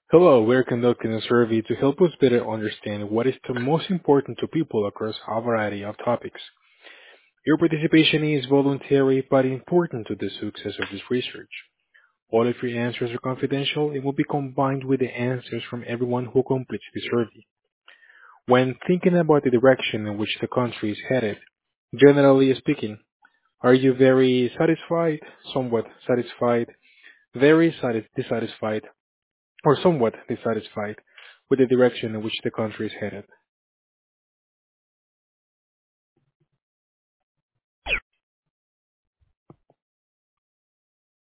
Hello, we're conducting a survey to help us better understand what is the most important to people across a variety of topics. Your participation is voluntary but important to the success of this research. All of your answers are confidential and will be combined with the answers from everyone who completes the survey. When thinking about the direction in which the country is headed, generally speaking, are you very satisfied, somewhat satisfied, very dissatisfied, or somewhat dissatisfied with the direction in which the country is headed?